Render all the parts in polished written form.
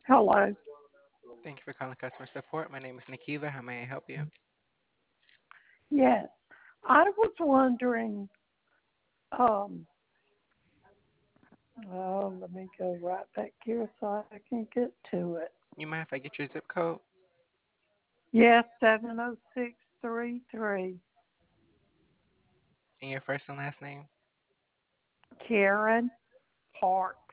Hello. Thank you for calling customer support. My name is Nikiva. How may I help you? Yes, I was wondering. Um, let me go right back here so I can get to it. You mind if I get your zip code Yes, 70633. and your first and last name? Karen Parks.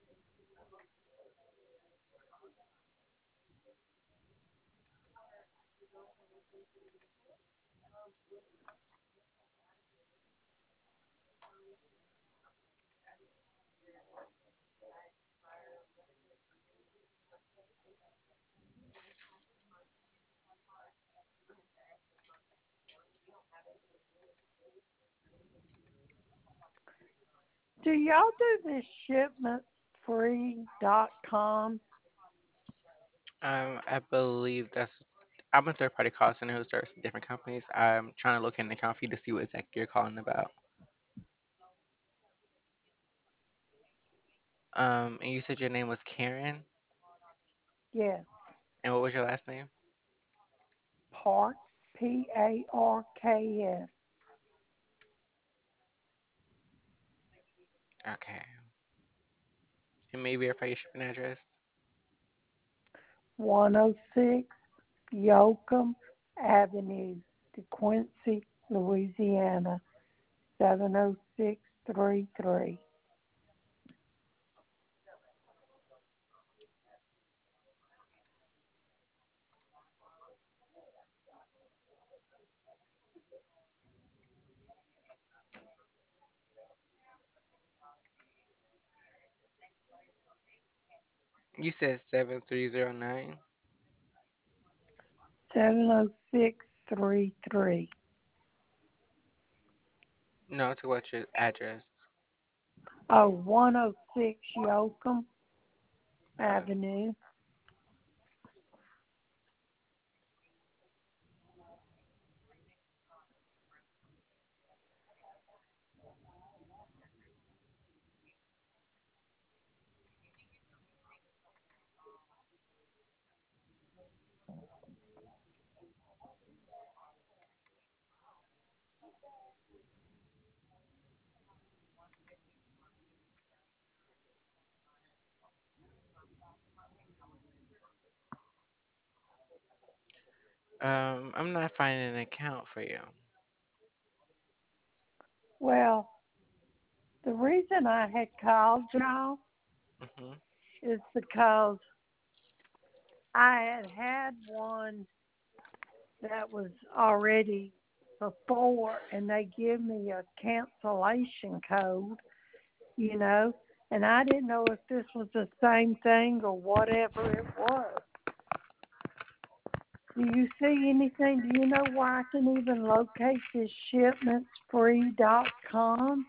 Do y'all do this shipmentfree.com? I believe that's. I'm a third party call center who serves different companies. I'm trying to look in the account for you to see what exactly you're calling about. And you said your name was Karen, Yes, and what was your last name? Parks, Parks. Okay. And maybe verify your shipping address. 106 Yoakum Avenue, DeQuincy, Louisiana, 70633. You said 7309. 70633. No, to what's your address? Oh, 106 Yoakum Uh, Avenue. I'm not finding an account for you. Well, the reason I had called y'all Mhm. is because I had one that was already before, and they give me a cancellation code, you know, and I didn't know if this was the same thing or whatever it was. Do you see anything? Do you know where I can even locate this shipmentsfree.com?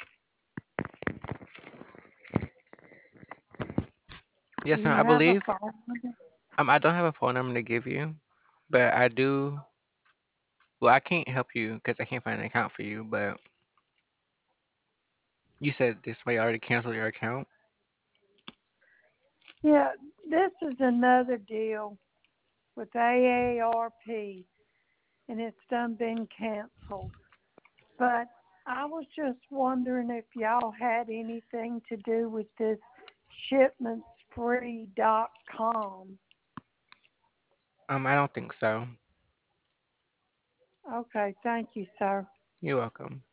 Do Yes, you ma'am. I have a believe. phone number? I don't have a phone number to give you, but I do. Well, I can't help you because I can't find an account for you. But you said this way already canceled your account. Yeah, this is another deal with AARP, and it's done been canceled. But I was just wondering if y'all had anything to do with this shipmentsfree.com. I don't think so. Okay, thank you, sir. You're welcome.